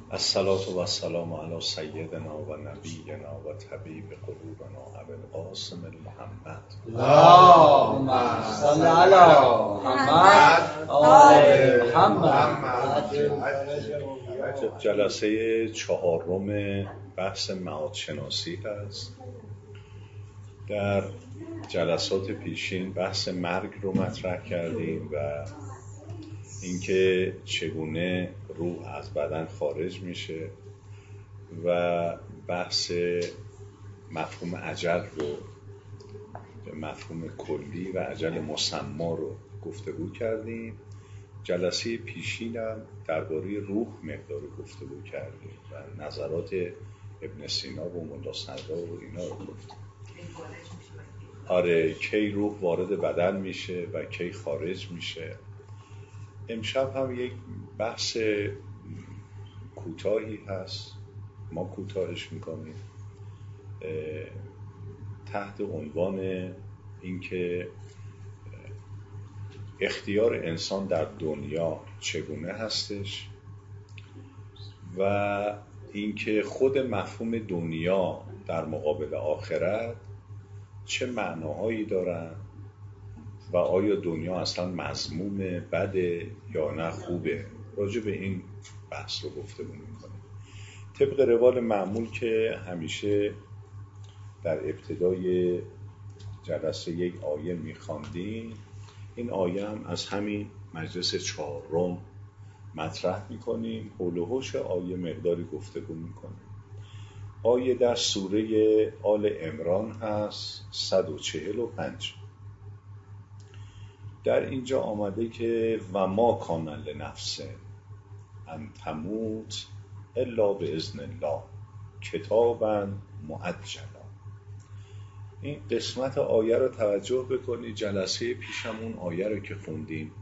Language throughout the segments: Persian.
الصلاة و السلام علی سیدنا و نبینا و طبیب قلوبنا ابوالقاسم محمد. اللهم صل علی محمد آل محمد. جلسه چهارم بحث معادشناسی هست. در جلسات پیشین بحث مرگ رو مطرح کردیم و اینکه چگونه روح از بدن خارج میشه و بحث مفهوم اجل رو به مفهوم کلی و اجل مسما رو گفتگو کردیم. جلسه پیشینم درباره روح مقدار گفتگو کردیم و نظرات ابن سینا و ملا صدرا و اینا رو گفتیم. آره، کی روح وارد بدن میشه و کی خارج میشه. امشب هم یک بحث کوتاهی هست، ما کوتاهش میکنیم تحت عنوان اینکه اختیار انسان در دنیا چگونه هستش و اینکه خود مفهوم دنیا در مقابل آخرت چه معناهایی دارن و آیا دنیا اصلا مذموم بده یا نه خوبه. راجع به این بحث رو گفتگو میکنیم. طبق روال معمول که همیشه در ابتدای جلسه یک آیه میخواندیم، این آیه هم از همین مجلس چهارم مطرح میکنیم. حول و حوش آیه مقداری گفتگو میکنیم. آیه در سوره آل عمران هست 145. در اینجا آمده که و ما کان لنفس ان تموت الا باذن الله کتابا معجلا. این قسمت آیه رو توجه بکنید. جلسه پیشمون آیه رو که خوندیم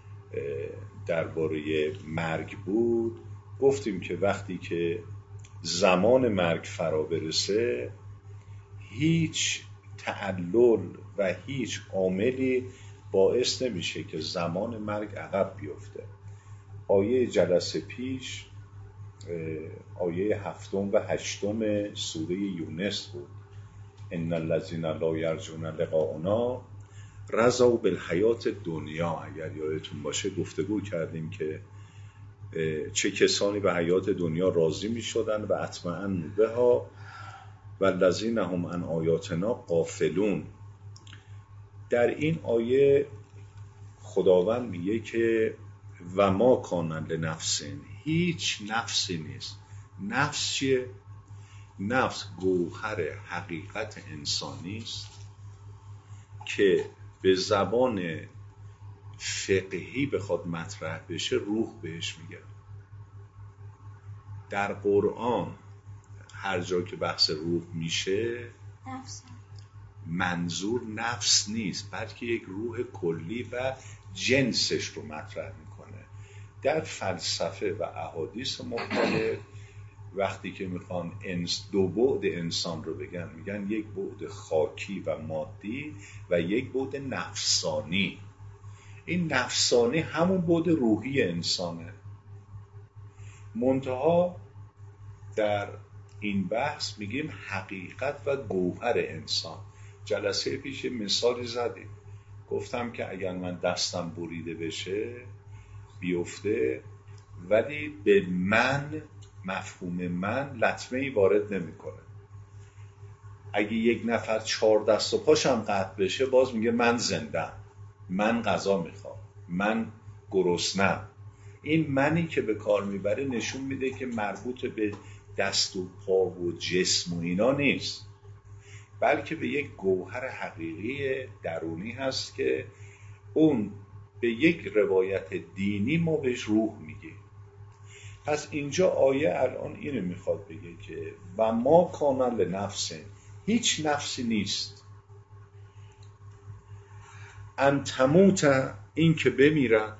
درباره مرگ بود، گفتیم که وقتی که زمان مرگ فرا برسه هیچ تعلل و هیچ عاملی باعث نمیشه که زمان مرگ عقب بیفته. آیه جلسه پیش آیه 7 و 8 سوره یونس بود. ان الذین لا یرجون لقاءنا رضوا بالحیات دنیا. اگر یادتون باشه گفتگو کردیم که چه کسانی به حیات دنیا راضی می شدن و اطمئنوا بها و الذین هم عن آیاتنا غافلون. در این آیه خداوند میگه که و ما کان لنفس، هیچ نفسی نیست. نفس چیه؟ نفس گوهر حقیقت انسانی است که به زبان فقهی بخواد مطرح بشه روح بهش میگه. در قرآن هر جا که بحث روح میشه منظور نفس نیست، بلکه یک روح کلی و جنسش رو مطرح میکنه. در فلسفه و احادیث مختلف وقتی که میخوان دو بعد انسان رو بگن، میگن یک بعد خاکی و مادی و یک بعد نفسانی. این نفسانی همون بعد روحی انسانه. منتها در این بحث میگیم حقیقت و گوهر انسان. جلسه پیش مثالی زدیم، گفتم که اگر من دستم بریده بشه بیفته، ولی به من، مفهوم من، لطمه‌ای وارد نمیکنه. اگه یک نفر 4 دست و پاشم قطع بشه باز میگه من زندم، من غذا میخوام، من گرسنم. این منی که به کار میبره نشون میده که مربوط به دست و پا و جسم و اینا نیست، بلکه به یک گوهر حقیقی درونی هست که اون به یک روایت دینی ما بهش روح میگیم. پس اینجا آیه الان اینو میخواد بگه که و ما کان لنفس، هیچ نفسی نیست ان تموت، این که بمیرد،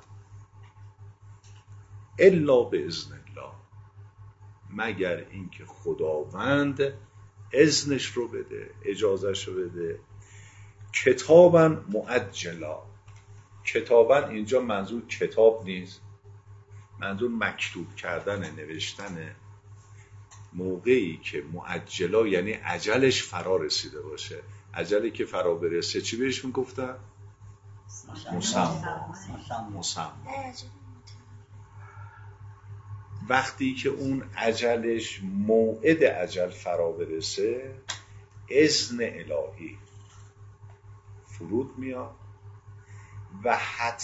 الا باذن الله، مگر اینکه خداوند اذنش رو بده، اجازهش رو بده. کتابا معجلا. کتابا اینجا منظور کتاب نیست، منظور مکتوب کردن، نوشتن موقعی که معجلا یعنی عجلش فرا رسیده باشه. عجلی که فرا برسه چی بهش میگفتن؟ مسمى. وقتی که اون عجلش موعد عجل فرا برسه، اذن الهی فرود میاد و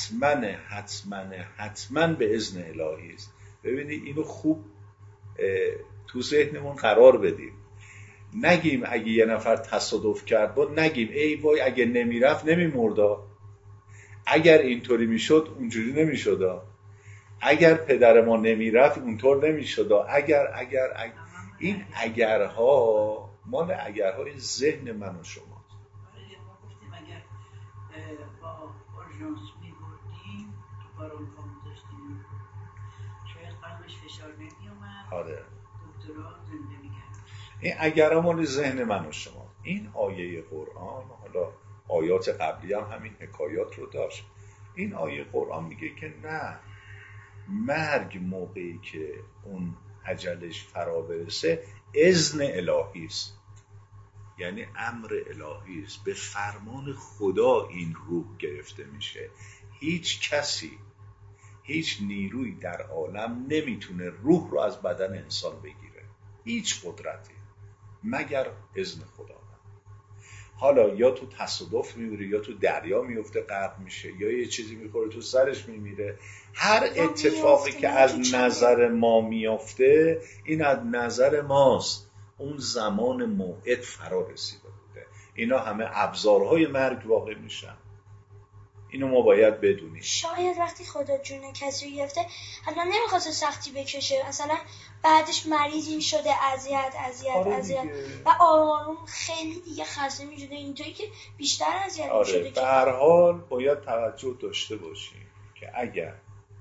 حتما به اذن الهی است. ببینید اینو خوب تو ذهنمون قرار بدیم. نگیم اگه یه نفر تصادف کرد با نگیم ای وای اگه نمیرفت نمیمردا، اگر اینطوری میشد اونجوری نمیشدا، اگر پدر ما نمیرفت اونطور نمیشدا، اگر این اگرها مال اگرهای ذهن من و شماست. ما گفتیم اگر با اورژانس میبردیم تو بارون کامو داشتیم شاید قلبش فشار نمیومد. آره. دکترها زنده میگن. این اگرها مال ذهن من و شماست. این آیه قرآن، حالا آیات قبلی هم همین حکایات رو داشت، این آیه قرآن میگه که نه، مرگ موقعی که اون عجلش فرا برسه اذن الهی است، یعنی امر الهی است، به فرمان خدا این روح گرفته میشه. هیچ کسی، هیچ نیروی در عالم نمیتونه روح رو از بدن انسان بگیره، هیچ قدرتی، مگر اذن خدا. حالا یا تو تصادف میمیره، یا تو دریا میفته غرق میشه، یا یه چیزی میخوره تو سرش میمیره. هر اتفاقی که از نظر ما میفته این از نظر ماست، اون زمان موعد فرا رسیده بوده. اینا همه ابزارهای مرگ واقع میشن. اینو ما باید بدونیم. شاید وقتی خدا جون کسی رو گرفته حتما نمیخواسته سختی بکشه، مثلا بعدش مریضی میشده، اذیت و آروم خیلی دیگه خسته میشده، اینطوری که بیشتر اذیت میشده. به هر حال باید توجه داشته باشیم که اگر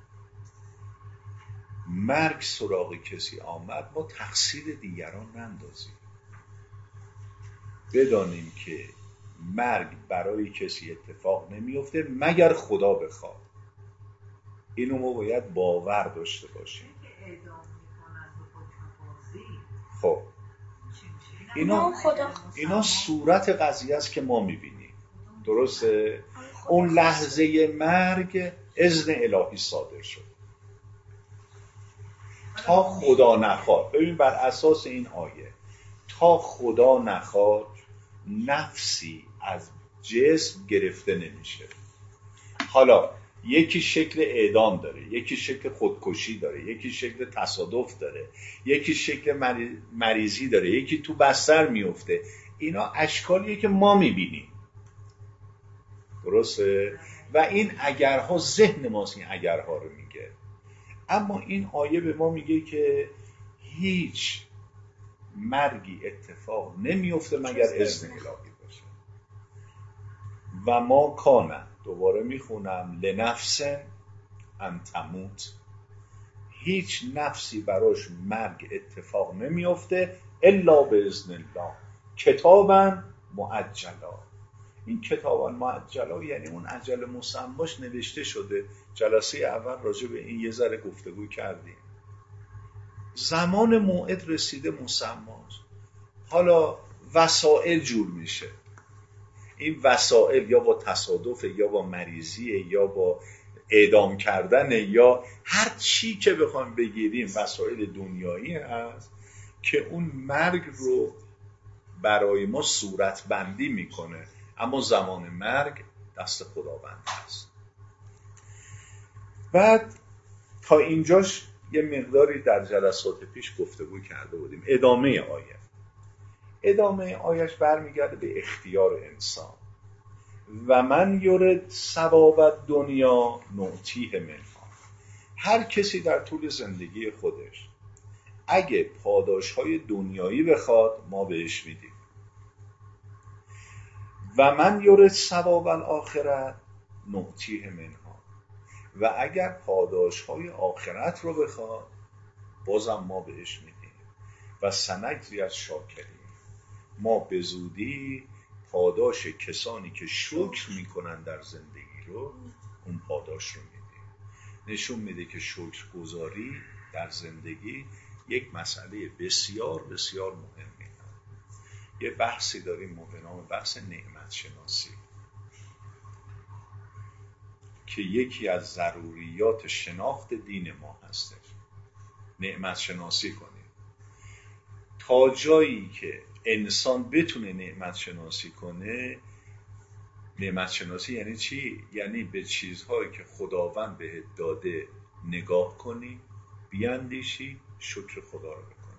مرگ سراغ کسی آمد ما تقصیر دیگران نندازیم. بدانیم که مرگ برای کسی اتفاق نمیفته مگر خدا بخواد. اینو ما باید باور داشته باشیم. خب اینا صورت قضیه است که ما میبینیم، درسته؟ اون لحظه مرگ اذن الهی صادر شد تا خدا نخواد. ببین بر اساس این آیه تا خدا نخواد نفسی از جسم گرفته نمیشه. حالا یکی شکل اعدام داره، یکی شکل خودکشی داره، یکی شکل تصادف داره، یکی شکل مریضی داره، یکی تو بستر میفته. اینا اشکالیه که ما میبینیم، درسته؟ و این اگرها ذهن ماست این اگرها رو میگه. اما این آیه به ما میگه که هیچ مرگی اتفاق نمیفته مگر اذن الهی باشه. و ما کانه، دوباره میخونم، لنفس ان تموت، هیچ نفسی براش مرگ اتفاق نمیفته الا به اذن الله کتابا مؤجلا. این کتابا مؤجلا یعنی اون اجل مسماش نوشته شده. جلسه اول راجع به این یه ذره گفتگو کردیم. زمان موعد رسیده مسماست. حالا وسائل جور میشه. این وسائل یا با تصادف، یا با مریضی، یا با اعدام کردن، یا هر چی که بخوام بگیریم وسایل دنیایی هست که اون مرگ رو برای ما صورت بندی میکنه. اما زمان مرگ دست خداوند هست. بعد تا اینجاش یه مقداری در جلسات پیش گفتگو کرده بودیم. ادامه آیش برمیگرده به اختیار انسان. و من یرد ثواب دنیا نعطیه منها. هر کسی در طول زندگی خودش اگه پاداشهای دنیایی بخواد ما بهش میدیم. و من یرد ثواب الاخرت نعطیه منها. و اگر پاداشهای آخرت رو بخواد بازم ما بهش میدیم. و سنجزی الشاکرین، ما به زودی پاداش کسانی که شکر میکنن در زندگی رو اون پاداش رو میدیم. نشون میده که شکرگزاری در زندگی یک مسئله بسیار بسیار مهمه. یه بحثی داریم ما به نام بحث نعمت شناسی که یکی از ضروریات شناخت دین ما هستش. نعمت شناسی کنیم. تا جایی که انسان بتونه نعمت شناسی کنه، نعمت شناسی یعنی چی؟ یعنی به چیزهایی که خداوند بهت داده نگاه کنی، بیاندیشی، شکر خدا رو بکنی.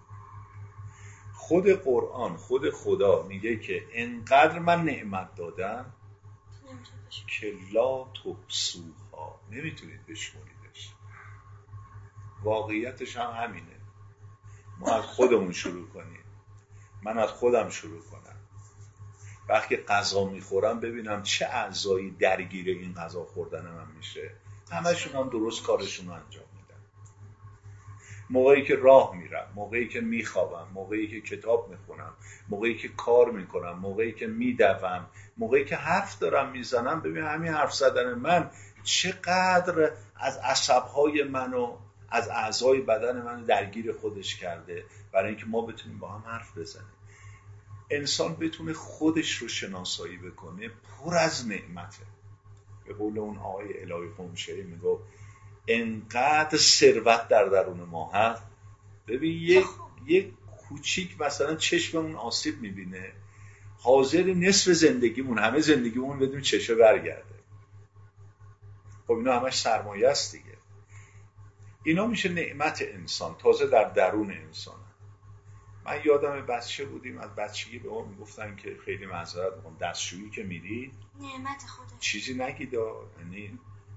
خود قرآن، خود خدا میگه که انقدر من نعمت دادم که لا تحصوها، نمیتونید بشموریدش. واقعیتش هم همینه. ما از خودمون شروع کنیم. من از خودم شروع کنم. وقتی غذا میخورم ببینم چه اعضایی درگیر این غذا خوردن من میشه. همشون هم درست کارشون رو انجام میدن. موقعی که راه میرم، موقعی که میخوابم، موقعی که کتاب میخونم، موقعی که کار میکنم، موقعی که میدوم، موقعی که حرف دارم میزنم، ببین همین حرف زدن من چقدر از عصبهای منو، از اعضای بدن منو درگیر خودش کرده، برای اینکه ما بتونیم با هم حرف بزنیم. انسان بتونه خودش رو شناسایی بکنه، پر از نعمته. به قول اون آقای الهی قمشهری میگه انقدر ثروت در درون ما هست. ببین یک کوچیک مثلا چشممون آسیب میبینه، حاضر نصف زندگیمون، همه زندگیمون بدون چشم برگرده. خب اینا همش سرمایه است دیگه. اینا میشه نعمت انسان، تازه در درون انسان. من یادم بچه بودیم، از بچگی به ما میگفتن که خیلی معذرت میخوام، دستشویی که میرید نعمت خودش چیزی نگیدا، یعنی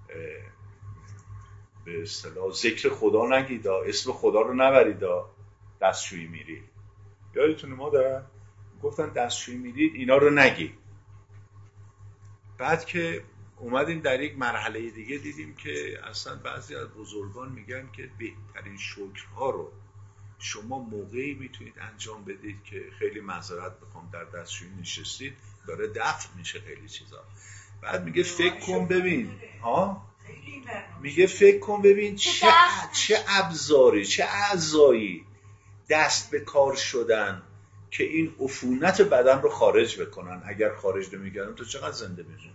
به اصطلاح ذکر خدا نگیدا، اسم خدا رو نبریدا دستشویی میرید. یادتونه مادر گفتن دستشویی میرید اینا رو نگی. بعد که اومدیم در یک مرحله دیگه دیدیم که اصلا بعضی از بزرگان میگن که بهترین شکرها رو شما موقعی میتونید انجام بدید که خیلی معذرت بخوام در دستشویی نشستید داره دفع میشه خیلی چیزا. بعد میگه فکر کن ببین میگه فکر کن ببین چه ابزاری، چه اعضایی دست به کار شدن که این عفونت بدن رو خارج بکنن. اگر خارج نمی‌کردن تو چقدر زنده می‌موندی؟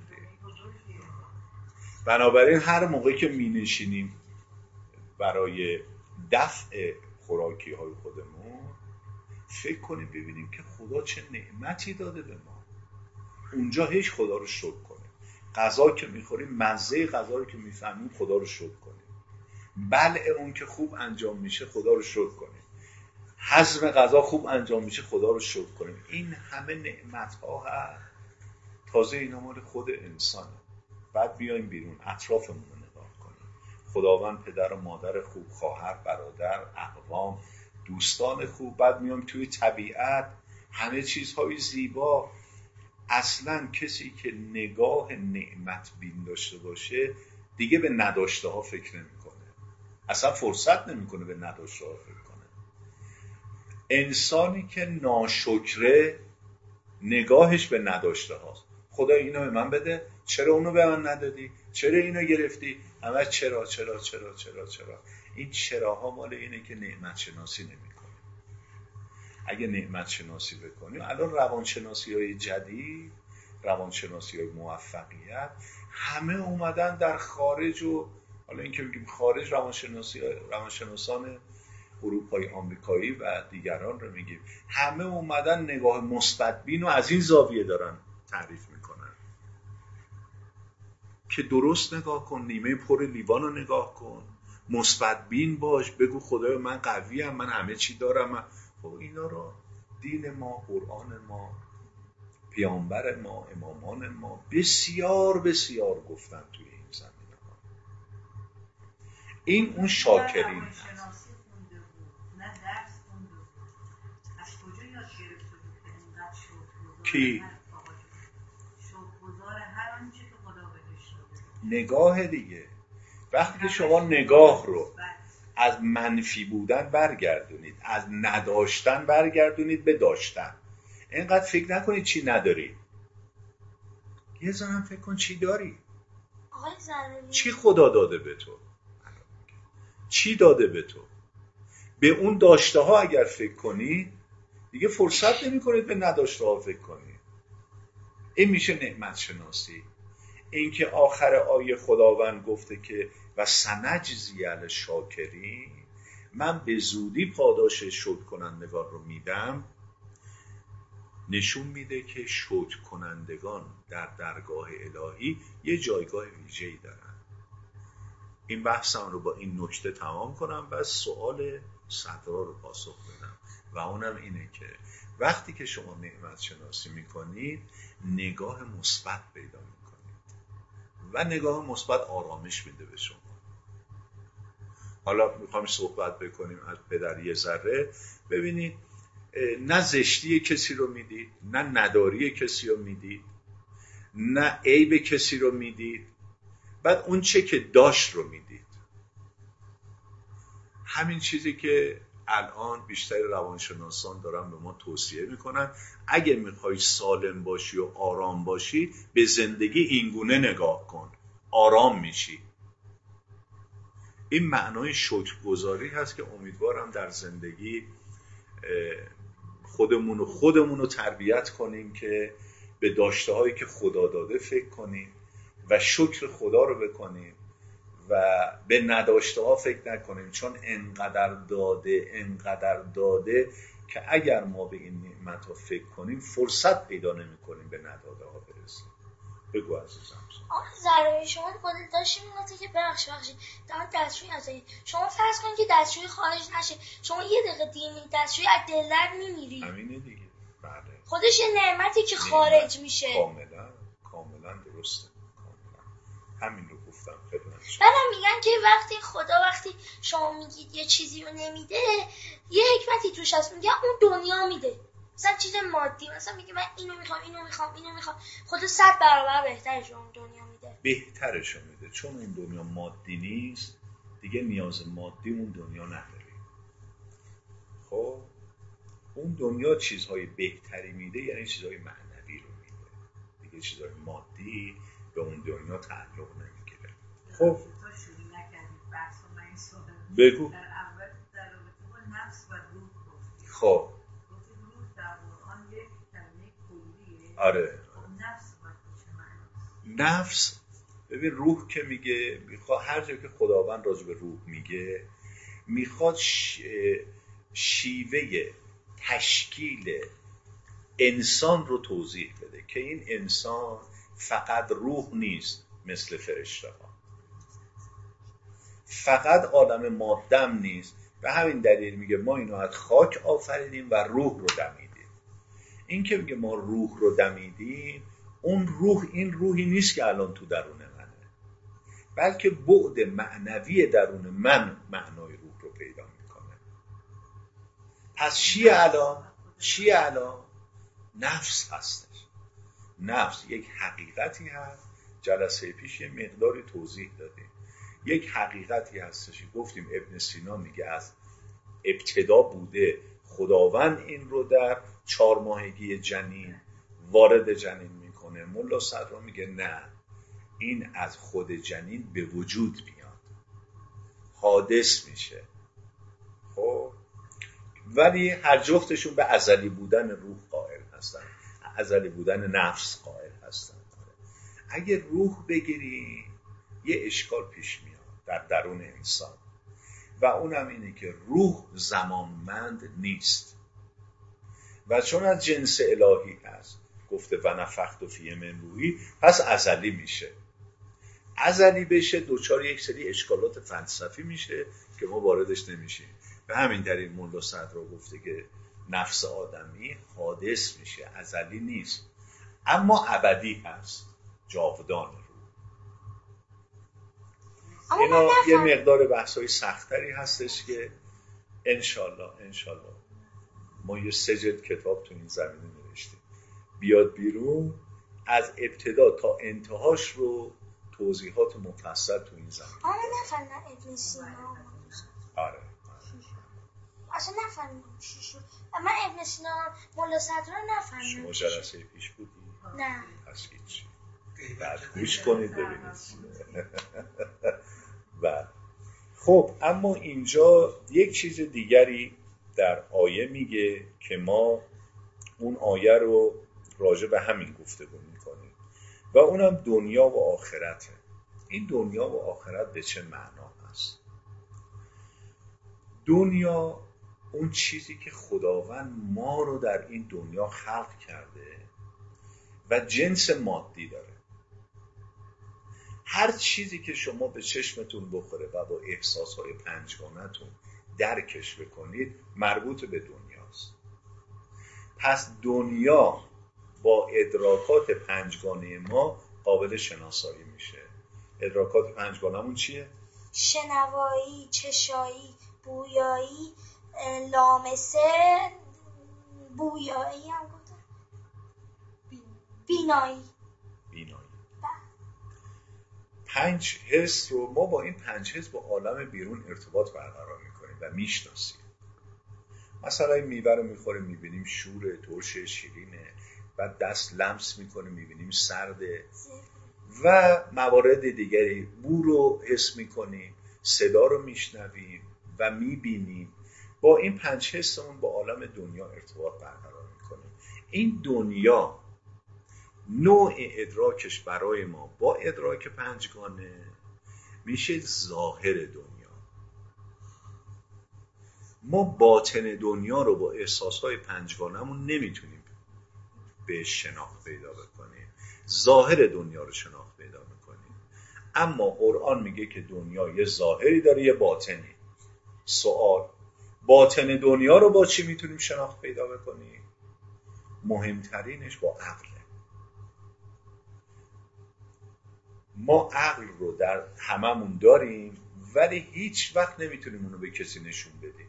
بنابراین هر موقعی که می‌نشینیم برای دفع خوراکی های خودمون فکر کنیم ببینیم که خدا چه نعمتی داده به ما. اونجا هیچ خدا رو شکر کنیم. غذا که میخوریم، مزه غذا رو که میفهمیم خدا رو شکر کنیم. بلع اون که خوب انجام میشه خدا رو شکر کنیم. هضم غذا خوب انجام میشه خدا رو شکر کنیم. این همه نعمت ها هست. تازه اینا مال خود انسانه. بعد بیایم بیرون اطرافمون رو نگاه کنیم. خداوند پدر و مادر خوب، خواهر، برادر، اقوام، دوستان خوب. بعد میام توی طبیعت، همه چیزهای زیبا. اصلا کسی که نگاه نعمت بین داشته باشه دیگه به نداشته ها فکر نمیکنه. اصلا فرصت نمیکنه به نداشته ها فکر کنه. انسانی که ناشکره نگاهش به نداشته هاست. خدا اینو به من بده، چرا اونو به من ندادی؟ چرا اینو گرفتی؟ همه چرا. این چراها مال اینه که نعمت شناسی نمیکنه. اگه نعمت شناسی بکنیم، الان روانشناسی های جدید، روانشناسی های موفقیت، همه اومدن در خارج. و حالا این که بگیم خارج، روانشناسان اروپایی، آمریکایی و دیگران رو میگیم، همه اومدن نگاه مثبت‌بین و از این زاویه دارن تعریف میکنن که درست نگاه کن، نیمه پر لیوان رو نگاه کن، مثبت‌بین باش، بگو خدای من قویم، من همه چی دارم. خب اینا رو دین ما، قرآن ما، پیامبر ما، امامان ما بسیار بسیار گفتن توی این زمینه ها. این اون شاکرین هست. کی؟ نگاه دیگه. وقتی که شما نگاه رو از منفی بودن برگردونید، از نداشتن برگردونید به داشتن. اینقدر فکر نکنید چی نداری، یه ذره فکر کن چی داری. چی خدا داده به تو؟ چی داده به تو؟ به اون داشته ها اگر فکر کنی دیگه فرصت نمی کنید به نداشته ها فکر کنید. این میشه نعمت شناسی. این که آخر آیه خداوند گفته که و سنجزی الشاکرین، من به زودی پاداش شکر کنندگان رو میدم، نشون میده که شکر کنندگان در درگاه الهی یه جایگاه ویژه‌ای دارن. این بحثم رو با این نکته تمام کنم و سوال صدرا رو پاسخ بدم و اونم اینه که وقتی که شما نعمت شناسی میکنید نگاه مثبت پیدا میکنید و نگاه مثبت آرامش میده به شما. حالا میخوام صحبت بکنیم از پدر یه ذره. ببینید نه زشتی کسی رو میدید، نه نداری کسی رو میدید، نه عیب کسی رو میدید، بعد اون چه که داشت رو میدید. همین چیزی که الان بیشتر روانشناسان دارن به ما توصیه میکنن، اگه میخوای سالم باشی و آرام باشی به زندگی اینگونه نگاه کن، آرام میشی. این معنای شکرگزاری هست که امیدوارم در زندگی خودمون رو تربیت کنیم که به داشته هایی که خدا داده فکر کنیم و شکر خدا رو بکنیم و به نداشته ها فکر نکنیم، چون انقدر داده که اگر ما به این نعمت ها فکر کنیم فرصت پیدا نمی کنیم به نداده ها برسیم. بگو عزیزم. ضربه شما خودت داشتی میگفتی که بخشید دستشویی نزدید. شما فرض کنید که دستشویی خارج نشه، شما یه دقیقه دیگه میرید دستشویی از دلت میمیری. همینه دیگه. بله. خودش یه نعمتی که خارج میشه. کاملا درسته. همین رو گفتم خدمت شما. منم میگن که وقتی شما میگید یه چیزی رو نمیده، یه حکمتی توش هست. میگه اون دنیا میده، مثلا چیز مادی، مثلا میگه من اینو میخوام، خود 100 برابر بهترش اون دنیا میده. بهترش میده، چون اون دنیا مادی نیست، دیگه نیاز مادی اون دنیا نداری. خب اون دنیا چیزهای بهتری میده، یعنی چیزهای معنوی رو میده، دیگه چیزهای مادی به اون دنیا تعلق نمیگیره. خب بگو. در اول در رابطه با نفس و روح گفتی. خب روح در قرآن یک کلمه کلیه. آره. نفس چه معنی؟ نفس، ببین روح که میگه، میخواد هر جا که خداوند راجع به روح میگه میخواد شیوه تشکیل انسان رو توضیح بده که این انسان فقط روح نیست مثل فرشته ها، فقط عالم مادم نیست. به همین دلیل میگه ما اینو از خاک آفریدیم و روح رو دمیدیم. این که میگه ما روح رو دمیدیم، اون روح این روحی نیست که الان تو درون منه، بلکه بعد معنوی درون من معنای روح رو پیدا میکنه. پس چی الان؟ نفس هستش. نفس یک حقیقتی هست. جلسه پیش یه مقداری توضیح دادیم. یک حقیقتی هستش، گفتیم ابن سینا میگه از ابتدا بوده، خداوند این رو در 4 ماهگی جنین وارد جنین میکنه. ملا صدرا میگه نه، این از خود جنین به وجود میاد، حادث میشه. خب ولی هر جفتشون به ازلی بودن روح قائل هستن، ازلی بودن نفس قائل هستن. اگه روح بگیری یه اشکال پیش میاد در درون انسان و اونم اینه که روح زمانمند نیست و چون از جنس الهی هست، گفته و نفخت فیه من روحی، پس ازلی میشه. ازلی بشه دوچار یک سری اشکالات فلسفی میشه که ما واردش نمیشیم. به همین دلیل مولا صدرا گفته که نفس آدمی حادث میشه، ازلی نیست، اما ابدی هست، جاودان. اینا یه مقدار بحثای سختری هستش که انشالله ما یه 3 جلد کتاب تو این زمینه نوشتیم، بیاد بیرون از ابتدا تا انتهاش رو توضیحات مفصل تو این زمینه. نفهمیدم ابن سینا. آره اصلا نفهمیدم چی شد. من ابن سینا مولا صدرا نفهمیدم. شما جلسه پیش بودی؟ نه. پس هیچ. بعد گوش کنید ببینید. و خب اما اینجا یک چیز دیگری در آیه میگه که ما اون آیه رو راجع به همین گفتگو میکنیم و اونم دنیا و آخرته. این دنیا و آخرت به چه معنا هست؟ دنیا اون چیزی که خداوند ما رو در این دنیا خلق کرده و جنس مادی داره. هر چیزی که شما به چشمتون بخوره و با احساسهای پنجگانه‌تون درکش بکنید مربوط به دنیاست. پس دنیا با ادراکات پنجگانه ما قابل شناسایی میشه. ادراکات پنجگانه‌مون چیه؟ شنوایی، چشایی، بویایی، لامسه، بویایی هم گفتم، بینایی. 5 حس رو ما با این 5 حس با عالم بیرون ارتباط برقرار میکنیم و میشناسیم. مثلا این میوه رو میخوریم میبینیم شوره، ترشه، شیرینه، بعد دست لمس میکنیم میبینیم سرده و موارد دیگری. بو رو حس میکنیم، صدا رو میشنویم و میبینیم. با این 5 حسمون با عالم دنیا ارتباط برقرار میکنیم. این دنیا نوع ادراکش برای ما با ادراک پنجگانه میشه ظاهر دنیا. ما باطن دنیا رو با احساسهای پنجگانه‌مون نمیتونیم به شناخت پیدا بکنیم. ظاهر دنیا رو شناخت پیدا میکنیم. اما قرآن میگه که دنیا یه ظاهری داره یه باطنی. سوال، باطن دنیا رو با چی میتونیم شناخت پیدا بکنیم؟ مهمترینش با عقله. ما عقل رو در هممون داریم ولی هیچ وقت نمیتونیم اونو به کسی نشون بدیم.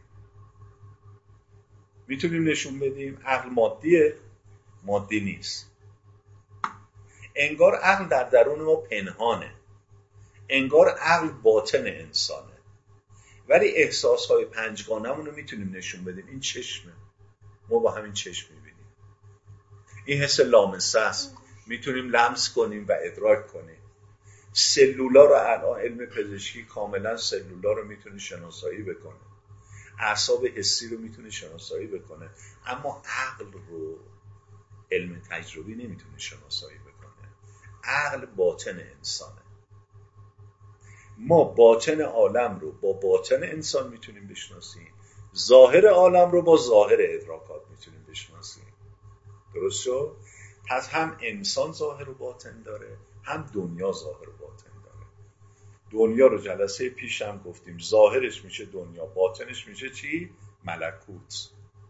میتونیم نشون بدیم عقل مادیه؟ مادی نیست. انگار عقل در درون ما پنهانه. انگار عقل باطن انسانه. ولی احساسهای پنجگانه‌مون رو میتونیم نشون بدیم. این چشمه. ما با همین چشم میبینیم. این حس لامسه است. میتونیم لمس کنیم و ادراک کنیم. سلولا رو الان علم پزشکی کاملا سلولا رو میتونه شناسایی بکنه. اعصاب حسی رو میتونه شناسایی بکنه. اما عقل رو علم تجربی نمیتونه شناسایی بکنه. عقل باطن انسانه. ما باطن عالم رو با باطن انسان میتونیم بشناسیم. ظاهر عالم رو با ظاهر ادراکات میتونیم بشناسیم. درست شد؟ پس هم انسان ظاهر و باطن داره، هم دنیا ظاهر و باطن داره. دنیا رو جلسه پیش هم گفتیم ظاهرش میشه دنیا، باطنش میشه چی؟ ملکوت.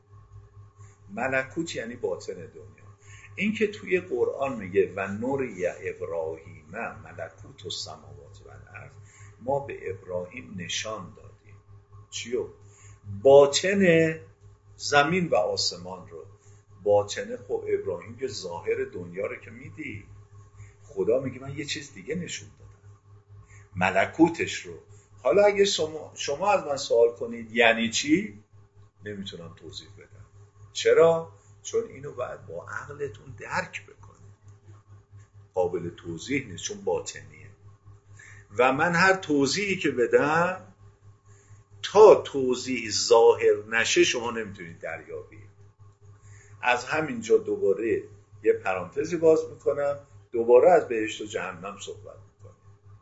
ملکوت یعنی باطن دنیا. این که توی قرآن میگه و نوری ابراهیم ملکوت السماوات و الارض، ما به ابراهیم نشان دادیم چیو؟ باطن زمین و آسمان رو. باطن خب ابراهیم که ظاهر دنیا رو که میدی. خدا میگه من یه چیز دیگه نشون دادم، ملکوتش رو. حالا اگه شما از من سوال کنید یعنی چی، نمیتونم توضیح بدم. چرا؟ چون اینو باید با عقلتون درک بکنید. قابل توضیح نیست چون باطنیه. و من هر توضیحی که بدم تا توضیح ظاهر نشه شما نمیتونید دریابید. از همینجا دوباره یه پرانتزی باز میکنم، دوباره از بهشت و جهنم صحبت میکنم.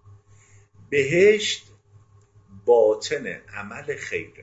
بهشت باطن عمل خیره،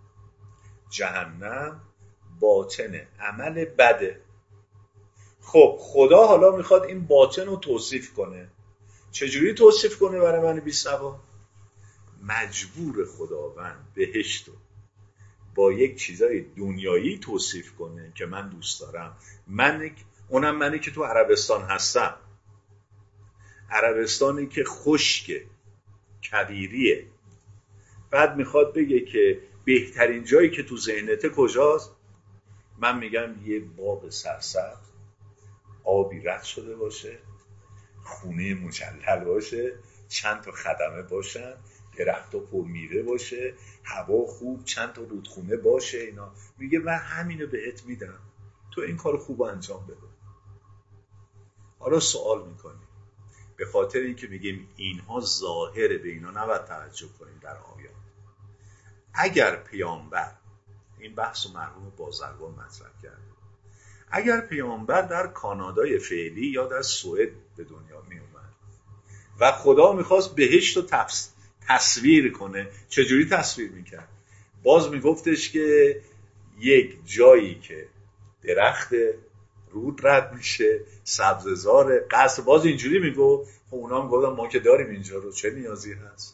جهنم باطن عمل بده. خب خدا حالا میخواد این باطن رو توصیف کنه. چجوری توصیف کنه برای من بی سواد؟ مجبور خداوند بهشت رو با یک چیزای دنیایی توصیف کنه که من دوست دارم. اونم منی که تو عربستان هستم. عربستانی که خشکه، کویریه. بعد میخواد بگه که بهترین جایی که تو ذهنته کجاست؟ من میگم یه باغ سرسبز، آبی رد شده باشه، خونه مجلل باشه، چند تا خدمه باشن، درخت و پر میوه باشه، هوا خوب، چند تا رودخونه باشه. اینا میگه من همینو بهت میدم، تو این کار خوب انجام بده. حالا سوال میکنی به خاطر اینکه میگیم اینها ظاهره، به اینا نباید توجه کنیم در آیات. اگر پیامبر، این بحث و مرحوم بازرگان مطرح کرده، اگر پیامبر در کانادای فعلی یا در سوئد به دنیا می اومد و خدا میخواست بهشت رو تصویر کنه، چجوری تصویر میکرد؟ باز میگفتش که یک جایی که درخت رود رد میشه، سبززار، قصر، باز اینجوری میگو. خب اونا میگفتن ما که داریم اینجا رو، چه نیازی هست؟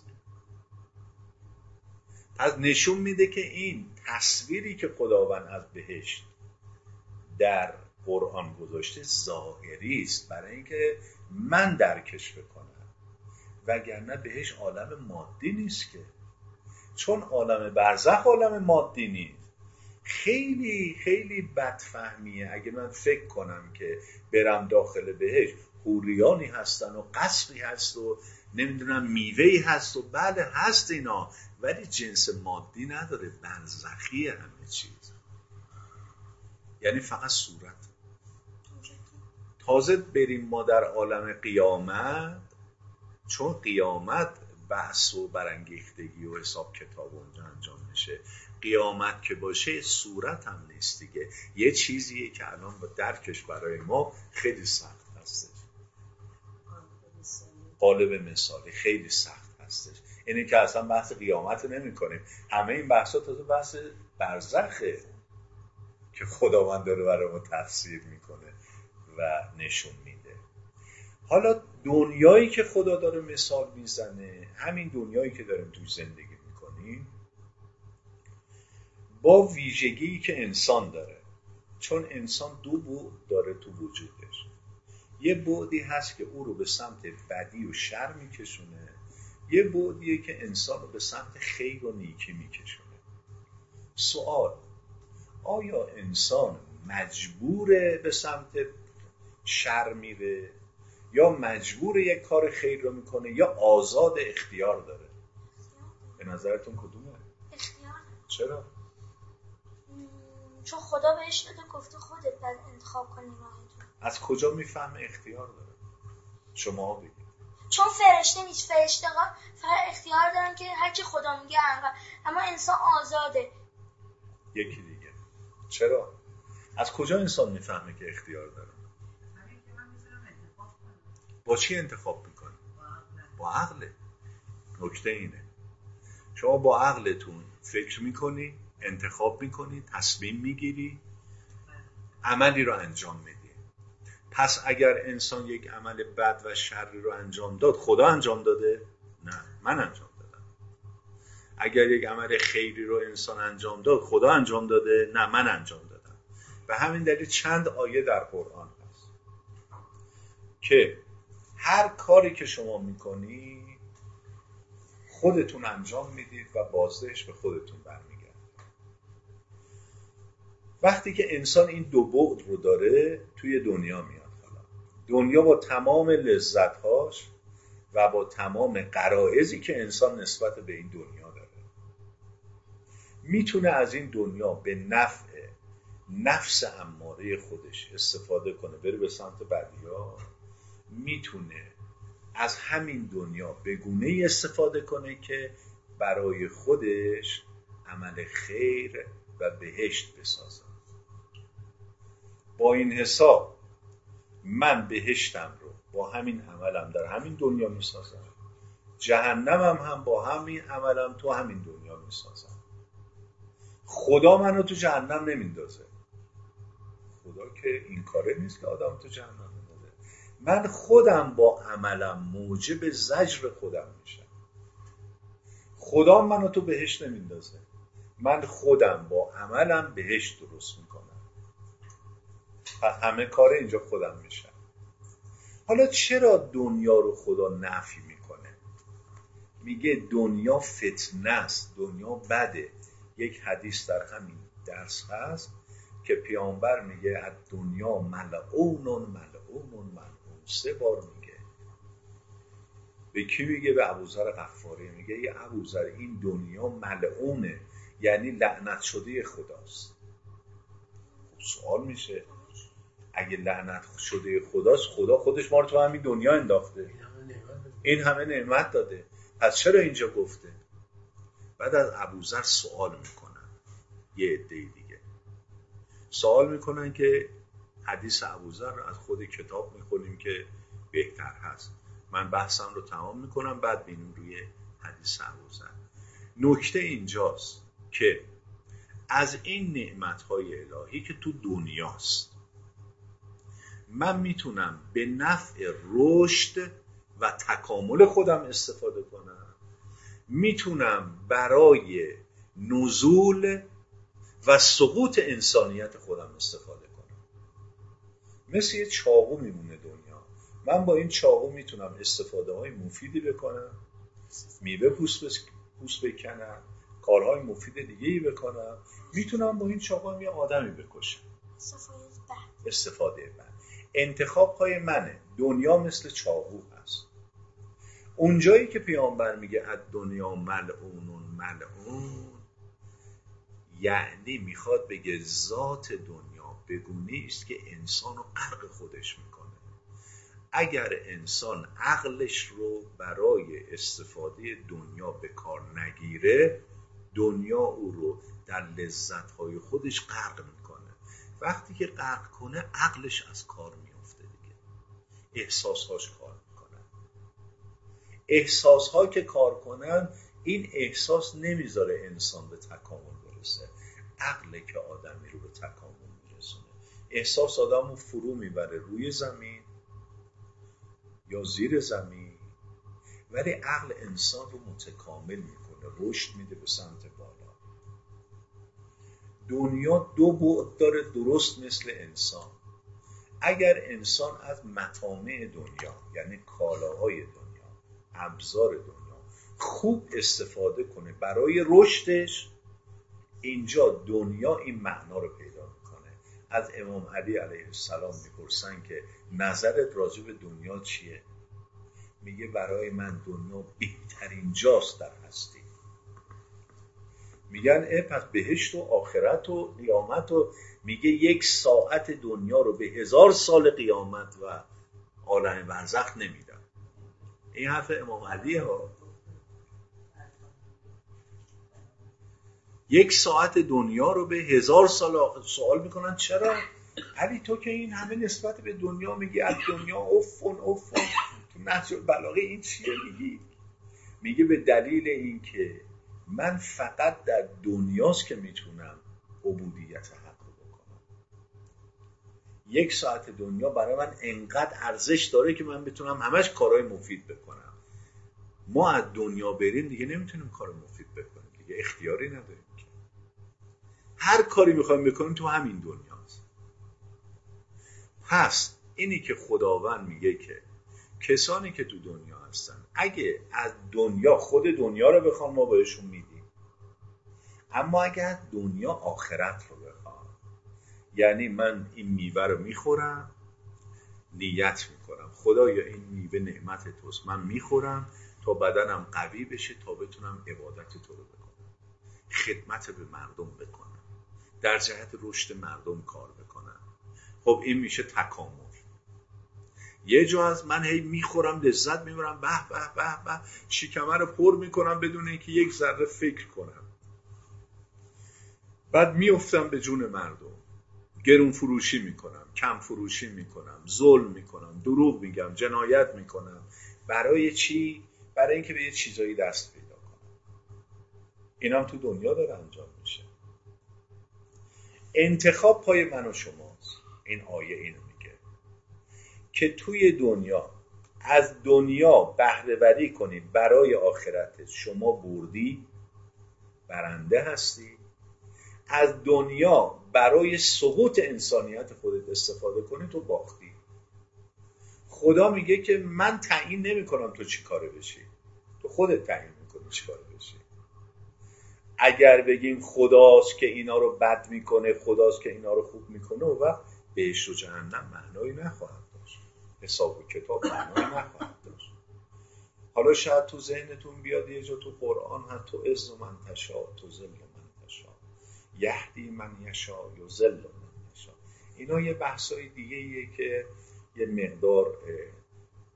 پس نشون میده که این تصویری که خداوند از بهشت در قرآن گذاشته ظاهری است، برای اینکه من درکش بکنم، وگرنه بهشت عالم مادی نیست که. چون عالم برزخ عالم مادی نیست. خیلی خیلی بدفهمیه اگه من فکر کنم که برم داخل بهشت حوریانی هستن و قصری هست و نمیدونم میوهی هست و بله هست اینا، ولی جنس مادی نداره، برزخی همه چیز، یعنی فقط صورت. تازه بریم ما در عالم قیامت، چون قیامت بحث و برانگیختگی و حساب کتاب اونجا انجام میشه. قیامت که باشه صورت هم نیست دیگه، یه چیزیه که الان با درکش برای ما خیلی سخت هستش. قالب مثالی خیلی سخت هستش. اینه که اصلا بحث قیامت نمی کنیم، همه این بحثا تازه بحث برزخه که خداوند داره برای ما تفسیر میکنه و نشون میده. حالا دنیایی که خدا داره مثال میزنه، همین دنیایی که داریم توی زندگی میکنیم، با ویژگی که انسان داره. چون انسان دو بعد داره تو وجودش. یه بعدی هست که او رو به سمت بدی و شر میکشونه، یه بعدیه که انسان رو به سمت خیر و نیکی میکشونه. سوال: آیا انسان مجبوره به سمت شر میره یا مجبور یک کار خیر رو میکنه یا آزاد اختیار داره؟ به نظرتون کدومه؟ اختیار. چرا؟ چون خدا بهش داده، گفته خودت باید انتخاب کنی راهتون. از کجا میفهمه اختیار داره؟ شما بگید. چون فرشته نیست، فرشته ها فقط اختیار دارن که هر کی خدا میگه انقدر، اما انسان آزاده. یکی دیگه. چرا؟ از کجا انسان میفهمه که اختیار داره؟ با چی انتخاب میکنه؟ با عقله. نکته اینه، شما با عقلتون فکر میکنی، انتخاب میکنی، تصمیم میگیری، عملی رو انجام میدی. پس اگر انسان یک عمل بد و شری رو انجام داد، خدا انجام داده؟ نه، من انجام دادم. اگر یک عمل خیری رو انسان انجام داد، خدا انجام داده؟ نه، من انجام دادم. به همین دلیل چند آیه در قرآن هست که هر کاری که شما میکنی خودتون انجام میدید و بازدهش به خودتون برمیگرده. وقتی که انسان این دو بعد رو داره توی دنیا میاد، دنیا با تمام لذت‌هاش و با تمام غرایزی که انسان نسبت به این دنیا داره، میتونه از این دنیا به نفع نفس اماره خودش استفاده کنه، بره به سمت بدی‌ها. میتونه از همین دنیا به گونه‌ای استفاده کنه که برای خودش عمل خیر و بهشت بسازه. با این حساب من بهشتم رو با همین عملم در همین دنیا میسازم، جهنمم هم با همین عملم تو همین دنیا میسازم. خدا منو تو جهنم نمیندازه. خدا که این کاره نیست که آدم تو جهنم بندازه. من خودم با عملم موجب زجر خودم میشم. خدا منو تو بهشت نمیندازه، من خودم با عملم بهشت درست میکنم. پس همه کار اینجا خودم میشم. حالا چرا دنیا رو خدا نفی میکنه؟ میگه دنیا فتنه است، دنیا بده. یک حدیث در همین درس هست که پیامبر میگه از دنیا ملعون ملعون ملعون. 3 بار میگه. به کی میگه؟ به ابوذر غفاری. میگه ای ابوذر، این دنیا ملعونه، یعنی لعنت شده خداست. خب سوال میشه اگه لعنت شده خداست، خدا خودش ما رو تو همین دنیا انداخته. این همه نعمت داده، پس چرا اینجا گفته؟ بعد از ابوذر سوال میکنن یه عده دیگه، سوال میکنن که حدیث ابوذر رو از خود کتاب میخونیم که بهتر هست. من بحثم رو تمام میکنم بعد بینیم روی حدیث ابوذر. نکته اینجاست که از این نعمتهای الهی که تو دنیاست من میتونم به نفع رشد و تکامل خودم استفاده کنم، میتونم برای نزول و سقوط انسانیت خودم استفاده کنم. مثل یه چاقو میمونه دنیا، من با این چاقو میتونم استفاده های مفیدی بکنم، میوه پوست بکنم، کارهای مفید دیگه‌ای بکنم، میتونم با این چاقو یه آدمی بکشم. استفاده بعد انتخاب های منه. دنیا مثل چاقو هست. اونجایی که پیامبر میگه از دنیا ملعون، یعنی میخواد بگه ذات دنیا بگونه است که انسانو غرق خودش میکنه. اگر انسان عقلش رو برای استفاده دنیا به کار نگیره، دنیا او رو در لذت‌های خودش غرق میکنه. وقتی که غرق کنه عقلش از کار میفته دیگه، احساسهاش کار میکنن. احساسها که کار کنن، این احساس نمیذاره انسان به تکامل برسه. عقله که آدمی رو به تکامل میرسونه. احساس آدم رو فرو میبره روی زمین یا زیر زمین، ولی عقل انسان رو متکامل میکنه، رشد میده به سمت بالا. دنیا دو بعد داره درست مثل انسان. اگر انسان از مطامع دنیا یعنی کالاهای دنیا، ابزار دنیا خوب استفاده کنه برای رشدش، اینجا دنیا این معنا رو پیدا میکنه. از امام علی علیه السلام میپرسن که نظرت راجع به دنیا چیه؟ میگه برای من دنیا بهترین جاست در هستی. میگن پس بهشت و آخرت و قیامت، و میگه 1 ساعت دنیا رو به 1000 سال قیامت و عالم برزخ نمیدم. این حرف امام علیه ها. 1 ساعت دنیا رو به 1000 سال سوال میکنن چرا؟ علی تو که این همه نسبت به دنیا میگی، از دنیا افون تو نهج البلاغه این چیه میگی؟ میگه به دلیل این که من فقط در دنیاست که میتونم عبودیت حق رو بکنم. 1 ساعت دنیا برای من انقدر ارزش داره که من بتونم همش کارهای مفید بکنم. ما از دنیا بریم دیگه نمیتونیم کار مفید بکنیم دیگه، اختیاری نداریم که. هر کاری میخوایم بکنیم تو همین دنیاست. پس اینی که خداوند میگه که کسانی که تو دنیا هستن اگه از دنیا خود دنیا رو بخوام ما بهشون میدیم، اما اگه دنیا آخرت رو بخوام، یعنی من این میوه رو میخورم، نیت میکنم خدایا این میوه نعمت توست، من میخورم تا بدنم قوی بشه تا بتونم عبادت تو رو بکنم، خدمت به مردم بکنم، در جهت رشد مردم کار بکنم. خب این میشه تکامل. یه جا از من هی میخورم لذت میبرم، به به به به، شکمه رو پر میکنم بدون اینکه یک ذره فکر کنم، بعد میافتم به جون مردم، گرون فروشی میکنم، کم فروشی میکنم، ظلم میکنم، دروغ میگم، جنایت میکنم. برای چی؟ برای اینکه به یه چیزایی دست پیدا کنم. اینم تو دنیا داره انجام میشه. انتخاب پای من و شماست. این آیه اینو میگه که توی دنیا از دنیا بهره وری کنید برای آخرت. شما بردی، برنده هستی. از دنیا برای سقوط انسانیت خودت استفاده کنی تو باختی. خدا میگه که من تعیین نمی کنم تو چی کاره بشی، تو خودت تعیین میکنی چی کاره بشی. اگر بگیم خداست که اینا رو بد میکنه، خداست که اینا رو خوب میکنه، و بهشت و جهنم معنایی نخواهد داشت، حساب و کتاب معنایی نخواهد داشت. حالا شاید تو ذهنتون بیاد یه جا تو قرآن هست تو عز من تشاء تو ذل من تشاء یهدی من یشاء یضل من یشاء. اینا یه بحثای دیگه ایه که یه مقدار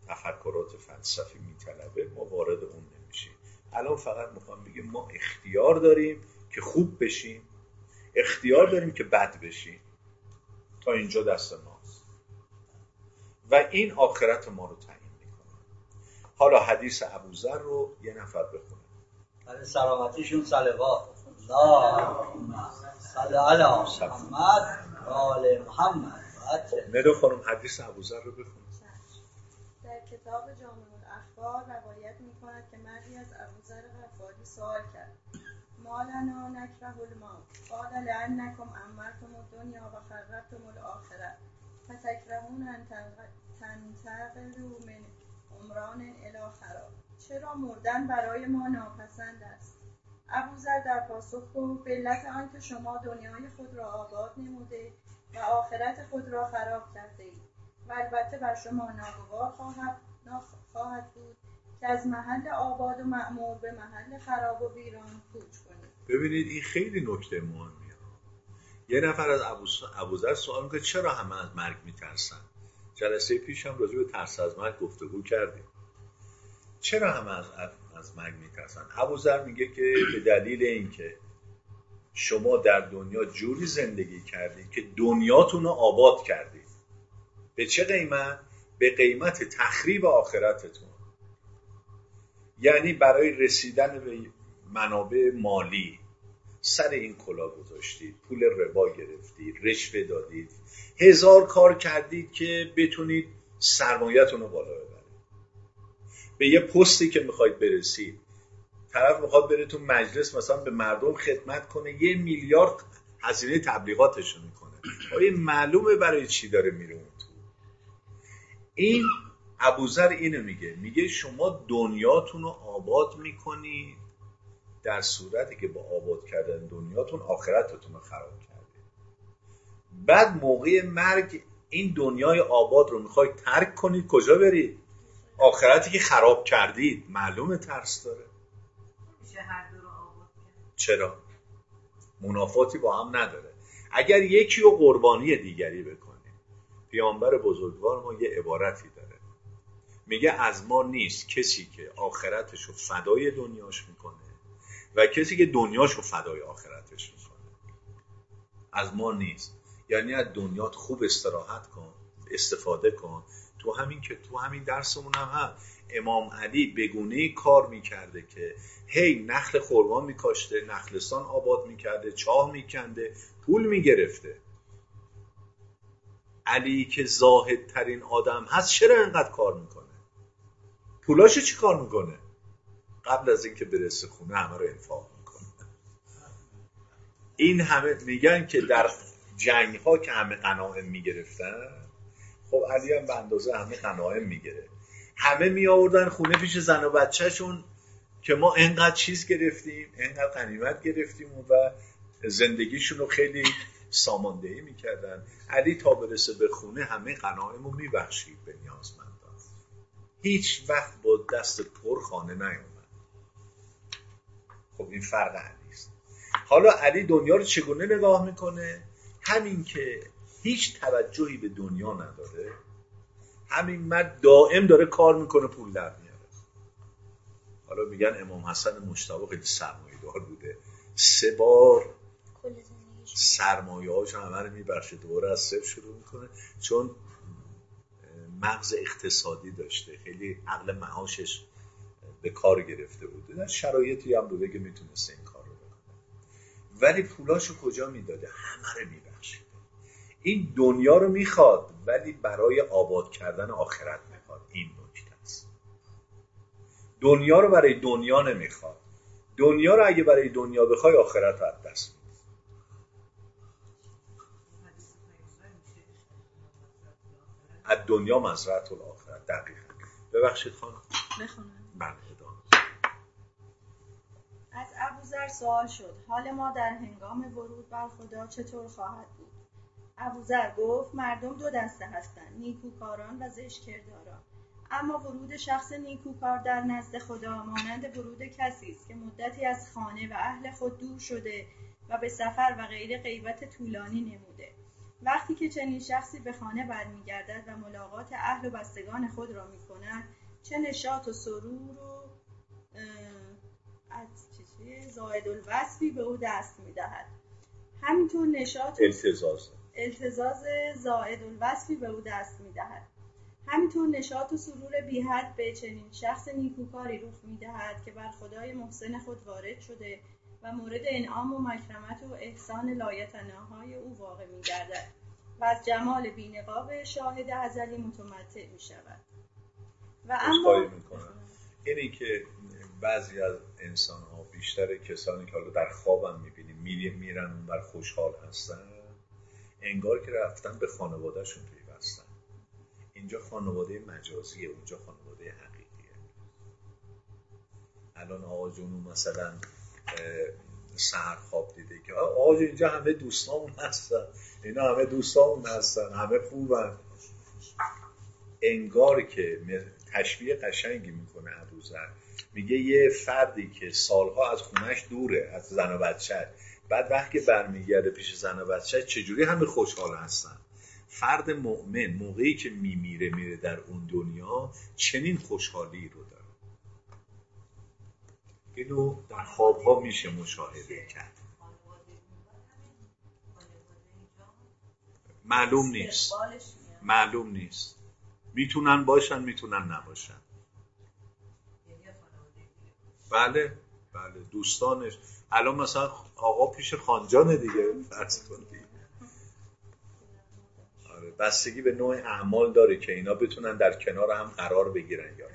تفکرات فلسفی میطلبه ما وارد اون نمیشیم. الان فقط میخوام بگم ما اختیار داریم که خوب بشیم، اختیار داریم که بد بشیم، تا اینجا دست ماست و این آخرت ما رو تعیین میکنه. حالا حدیث ابوذر رو یه نفر بخونه. برای سلامتیشون صلوات. اللهم صل علی محمد و آل محمد. ندو خانم حدیث ابوذر رو بخونه. در کتاب جامع الاخبار روایت می‌کند که مردی از ابوذر غفاری سوال کرد: ما لنا نکره الموت قال لأنکم عمرتم الدنیا و خربتم الآخرة فتکرهون ان تنتقلوا من عمران الی خراب. چرا مردن برای ما ناپسند است؟ ابوذر در پاسخ گفت: به علت آنکه شما دنیای خود را آباد نموده و آخرت خود را خراب کرده اید و البته بر شما ناگوار خواهد بود که از محل آباد و معمور به محل خراب و ویران کوچ کنید. ببینید این خیلی نکته مهمیه. یه نفر از ابوذر سوال میکنه چرا همه از مرگ میترسن؟ جلسه پیش هم راجع به ترس از مرگ گفتگو کردیم. چرا همه از مرگ میترسن؟ ابوذر میگه که به دلیل اینکه شما در دنیا جوری زندگی کردید که دنیاتون رو آباد کردید. به چه قیمت؟ به قیمت تخریب آخرتتون. یعنی برای رسیدن به منابع مالی سر این کلا گذاشتید، پول ربا گرفتید، رشوه دادید، هزار کار کردید که بتونید سرمایه‌تون رو بالا ببرید. به یه پستی که میخواید برسید، طرف میخواد بره تو مجلس مثلا به مردم خدمت کنه، 1 میلیارد هزینه تبلیغاتش رو میکنه. آیا معلومه برای چی داره میره اون تو؟ این ابوذر اینو میگه شما دنیاتون رو آباد میکنید در صورتی که با آباد کردن دنیاتون آخرتتون رو خراب کردید. بعد موقع مرگ این دنیای آباد رو میخواید ترک کنید، کجا برید؟ آخرتی که خراب کردید. معلومه ترس داره. میشه هر دو رو آباد کرد. چرا؟ منافاتی با هم نداره. اگر یکی رو قربانی دیگری بکنه، پیامبر بزرگوار ما یه عبارتی داره، میگه از ما نیست کسی که آخرتش رو فدای دنیاش میکنه و کسی که دنیاش رو فدای آخرتش میکنه. از ما نیست. یعنی از دنیات خوب استراحت کن، استفاده کن. تو همین درسمون هم امام علی بگونه کار میکرده که هی نخل خرما میکاشته، نخلستان آباد میکرده، چاه میکنده، پول میگرفته. علی که زاهد ترین آدم هست چرا اینقدر کار میکنه؟ پولاشو چی کار میکنه؟ قبل از اینکه برسه خونه همه رو انفاق میکنه. این همه میگن که در جنگ ها که همه غنایم میگرفتن، خب علی هم به اندازه همه غنایم میگیره. همه میآوردن خونه پیش زن و بچهشون که ما اینقدر چیز گرفتیم، اینقدر غنیمت گرفتیم و زندگیشون رو خیلی ساماندهی میکردن. علی تا برسه به خونه همه غنایم رو میبخشید به نیازمندان. هیچ وقت با دست پر خانه نیومد. خب این فرق علی است. حالا علی دنیا رو چگونه نگاه میکنه؟ همین که هیچ توجهی به دنیا نداره، همین مرد دائم داره کار میکنه، پول در میاره. حالا میگن امام حسن مجتبی خیلی سرمایه‌دار بوده، 3 بار سرمایه‌هاش همه رو میبخشه، دوباره از صفر شروع میکنه، چون مغز اقتصادی داشته، خیلی عقل معاشش به کار گرفته بوده، در شرایطی هم بوده که میتونسته این کار رو بکنه، ولی پولاشو کجا میداده؟ همه رو میبخشیده. این دنیا رو میخواد ولی برای آباد کردن آخرت میخواد. این نکته است. دنیا رو برای دنیا نمیخواد. دنیا رو اگه برای دنیا بخوای آخرت رو از دست میدی. از دنیا مزرعة الاخرة. دقیقاً. ببخشید خانم. بخونم. بله ادامه. از ابوذر سوال شد حال ما در هنگام ورود بر خدا چطور خواهد بود؟ ابوذر گفت مردم 2 دسته هستند، نیکوکاران و زشتکرداران. اما ورود شخص نیکوکار در نزد خدا مانند ورود کسی است که مدتی از خانه و اهل خود دور شده و به سفر و غیر غیبت طولانی نموده. وقتی که چنین شخصی به خانه برمیگردد و ملاقات اهل و بستگان خود را میکند، چه نشاط و سرور و زائد الوصفی به او دست میدهد. همینطور نشاط التزاز زائد الوصفی به او دست میدهد. همینطور نشاط و سرور بی حد به چنین شخص نیکوکاری رخ میدهد که بر خدای محسن خود وارد شده و مورد انعام و مکرمت و احسان لایتناهای او واقع میگردد و از جمال بی‌نقاب شاهد ازلی متمتع میشود. و اما اینی که بعضی از انسان ها، بیشتر کسانی که حالا در خوابم میبینیم میرن بر خوشحال هستن، انگار که رفتن به خانوادهشون پیوستن. اینجا خانواده مجازیه، اونجا خانواده حقیقیه. الان آقا جونو مثلا سحر خواب دیده که آقا اینجا همه دوستامون هستن، اینا همه دوستامون هستن، همه خوبن. انگار که تشبیه قشنگی میکنه ابوذر، میگه یه فردی که سالها از خونش دوره، از زن و بچه، بعد وقتی برمیگرده پیش زن و بچه چجوری همه خوشحال هستن. فرد مؤمن موقعی که میره در اون دنیا چنین خوشحالی رو داره. اینو در خوابها میشه مشاهده کرد. معلوم نیست میتونن باشن میتونن نباشن. بله دوستانش. الان مثلا آقا پیش خانجانه دیگه، فرض کنید. آره، بستگی به نوع اعمال داره که اینا بتونن در کنار هم قرار بگیرن یا نه.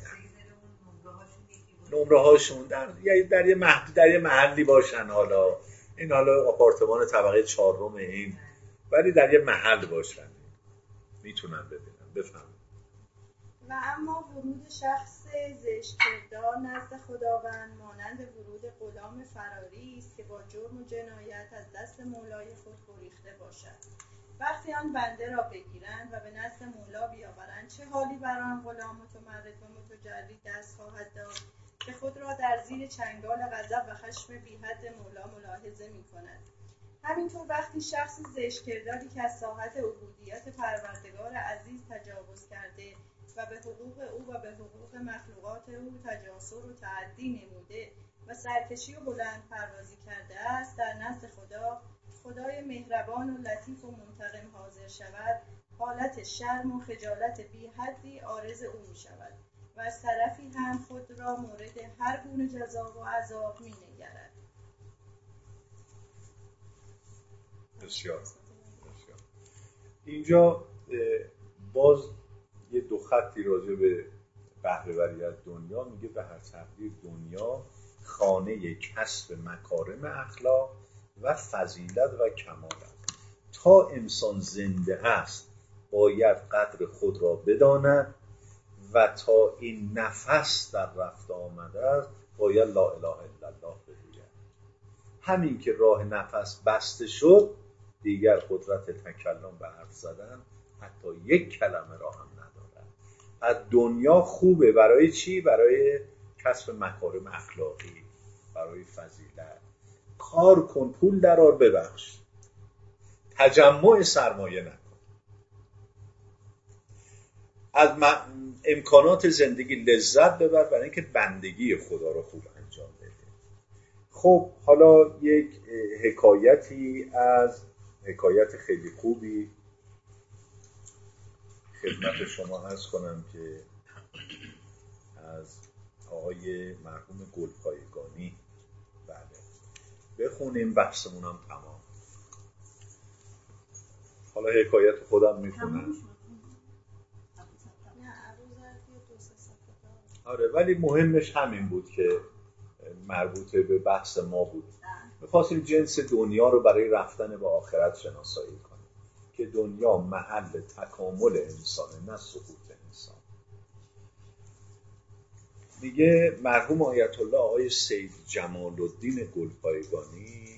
نمره هاشون در یه محلی باشن. حالا این آپارتمان طبقه 4 این، ولی در یه محل باشن میتونن ببینن. بفهم. و اما ورود شخص زشت کردار نزد خداوند مانند ورود غلام فراری است که با جرم و جنایت از دست مولای خود گریخته باشد. وقتی آن بنده را بگیرند و به نزد مولا بیاورند، چه حالی بر آن غلام متمرد و متجری دست خواهد داد که خود را در زیر چنگال غضب و خشم بی حد مولا ملاحظه می کند. همینطور وقتی شخص زشت کرداری که از ساحت عبودیت پروردگار عزیز تجاوز کرده و به حقوق او و به حقوق مخلوقات او تجاسر و تعدی نموده و سرکشی و بلند پروازی کرده است، در نزد خدای مهربان و لطیف و منتقم حاضر شود، حالت شرم و خجالت بی حدی عارض او می شود و از طرفی هم خود را مورد هر گونه جزا و عذاب می نگرد. بسیار. اینجا باز یه 2 خطی راجع به بهره‌وری از دنیا میگه. به هر تقدیر دنیا خانه کسب مکارم اخلاق و فضیلت و کمال است. تا انسان زنده است باید قدر خود را بداند و تا این نفس در رفت آمده است باید لا اله الا الله بگوید. همین که راه نفس بسته شد دیگر قدرت تکلم و حرف زدن حتی یک کلمه را هم ندارد. از دنیا خوبه برای چی؟ برای کسب مکارم اخلاقی، برای فضیلت. کار کن، پول درار، ببخش، تجمع سرمایه نکن. از امکانات زندگی لذت ببر برای اینکه بندگی خدا رو خوب انجام بده. خب حالا یک حکایت خیلی خوبی خدمت شما عرض کنم که از آقای مرحوم گلپایگانی. بله بخونیم، بحثمون هم تمام. حالا حکایت خودم میخونم. آره، ولی مهمش همین بود که مربوط به بحث ما بود. می‌خواستیم جنس دنیا رو برای رفتن به آخرت شناسایی کنیم که دنیا محل تکامل انسانه، نه سقوط انسان. میگه مرحوم آیت الله آقای سید جمال الدین گلپایگانی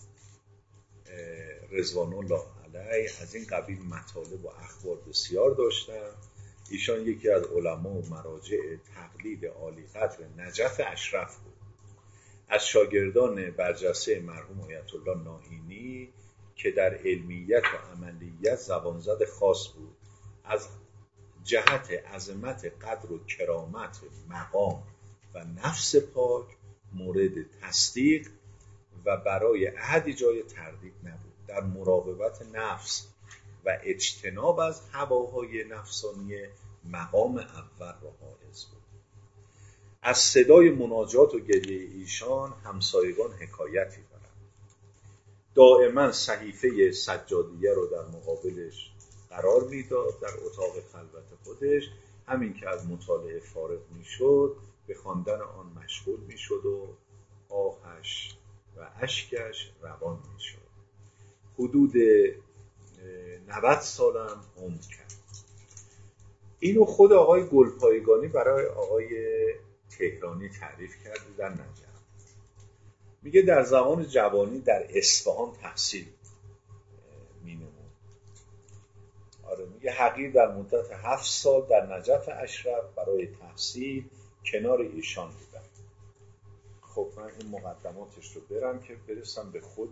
رضوان الله علیه از این قبیل مطالب و اخبار بسیار داشتن. ایشان یکی از علما و مراجع تقلید عالی قدر نجف اشرف بود. از شاگردان برجسته مرحوم آیت الله ناهینی که در علمیت و عملیت زبانزد خاص بود، از جهت عظمت قدر و کرامت مقام و نفس پاک مورد تصدیق و برای احدی جای تردید نبود. در مراقبت نفس و اجتناب از هواهای نفسانی مقام اول را حائز بود. از صدای مناجات و گریه ایشان همسایگان حکایتی دارند. دائما صحیفه سجادیه رو در مقابلش قرار میداد در اتاق خلوت خودش. همین که از مطالعه فارغ میشد به خواندن آن مشغول میشد و آهش و اشکش روان میشد. حدود 90 سالم عمر کرد. اینو خود آقای گلپایگانی برای آقای تهرانی تعریف کرده در نجف. میگه در زمان جوانی در اصفهان تحصیل مینمود. آره میگه حقیر در مدت 7 سال در نجف اشرف برای تحصیل کنار ایشان بودم. خب من این مقدماتش رو برم که برسم به خود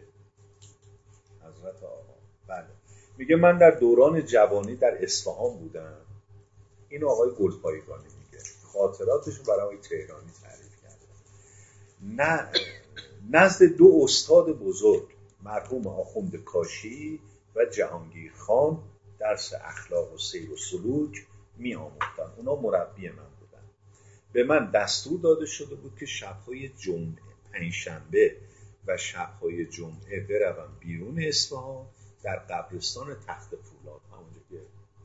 حضرت آقا. بله میگه من در دوران جوانی در اصفهان بودم. این آقای گلپایگانی میگه خاطراتش رو برای تهرانی تعریف کرده. نزد 2 استاد بزرگ مرحوم آخوند کاشی و جهانگیر خان درس اخلاق و سیر و سلوک می آموختن. اونا مربی من بودن. به من دستور داده شده بود که شب‌های جمعه، پنجشنبه و شب‌های جمعه بروم بیرون اصفهان در قبرستان تخت فولاد، همونجا که